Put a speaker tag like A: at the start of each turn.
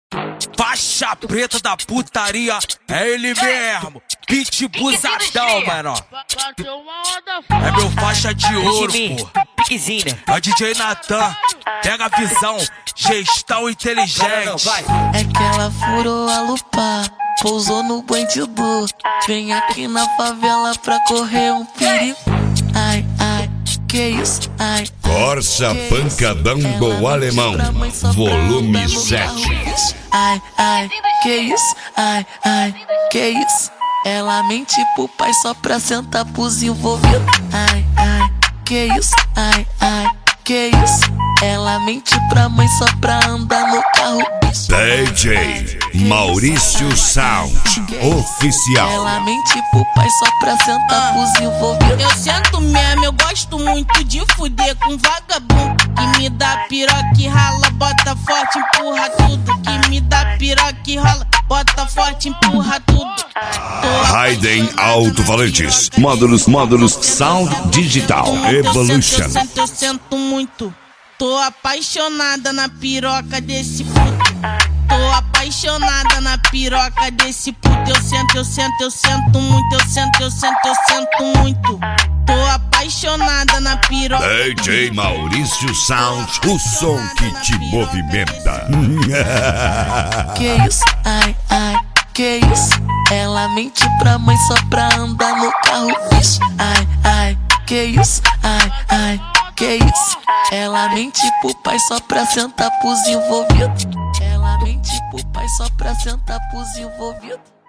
A: Faixa preta da putaria, é ele mesmo. Pitbullzadão, mano. É meu faixa de ouro, pô. É o DJ Natan, pega a visão, gestão inteligente.
B: É que ela furou a lupa, pousou no bandido. Vem aqui na favela pra correr um perigo. Ai, ai, que isso, ai.
C: Corsa Pancadão do Alemão, volume 7.
B: Ai, ai, que isso, ai, ai, que isso. Ela mente pro pai só pra sentar pros envolvidos. Ai, ai, que isso, ai, ai, que isso. Ela mente pra mãe só pra andar no carro.
C: DJ Maurício Sound Oficial.
B: Ela mente pro pai só pra sentar pros envolvidos.
D: Eu sento mesmo, eu gosto muito de fuder com vagabundo que me dá piroca e rala, bota forte, empurra tudo. Que me dá piroca e rala, bota forte, empurra tudo.
C: Raiden Alto-Falantes, módulos Sound Digital Evolution.
D: Eu sento muito. Tô apaixonada na piroca desse puto. Tô apaixonada na piroca desse puto. Eu sento muito. Eu sento muito. Tô apaixonada na piroca.
C: DJ Maurício Sound, o som que te movimenta.
B: Que isso, ai, ai, que isso. Ela mente pra mãe só pra andar no carro, bicho. Ai, ai, que isso, ai, ai, que isso. Ela mente pro pai só pra sentar pros envolvidos. Ela mente pro pai só pra sentar pros envolvidos.